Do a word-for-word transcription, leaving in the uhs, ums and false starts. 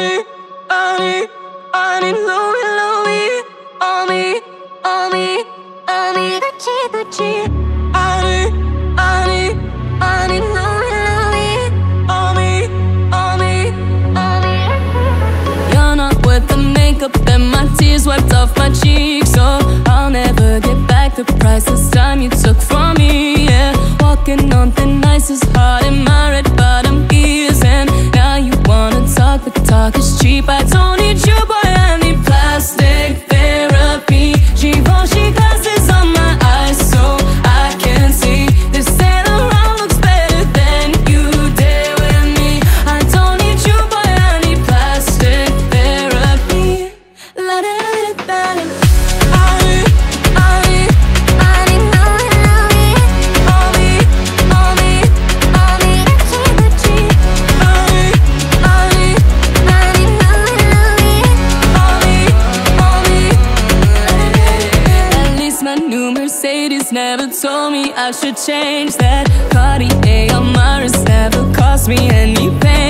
need, I need, I need Louis, Louis. On me, on me, on me, Gucci, Gucci. I need, I need, I need Louis, Louis. On me, on me, on me. You're not worth the makeup and my tears wiped off my cheeks. So I'll never get back the price this time you took from me. Yeah, walking on thin ice is hard in my red bottom ears. And now you wanna talk, but talk is cheap. I don't need you, boy, I need plastic therapy. Givenchy glasses on my eyes so I can see. This Saint Laurent looks better than you dare with me. I don't need you, boy, I need plastic therapy. La da da da da. I need, I need, I need Louis, Louis. On me, on me, on me, Gucci, Gucci. I need, I need, I need Louis, Louis. On me, on me. At least my new Mercedes never told me I should change that. Cartier on my wrist never cost me any pain.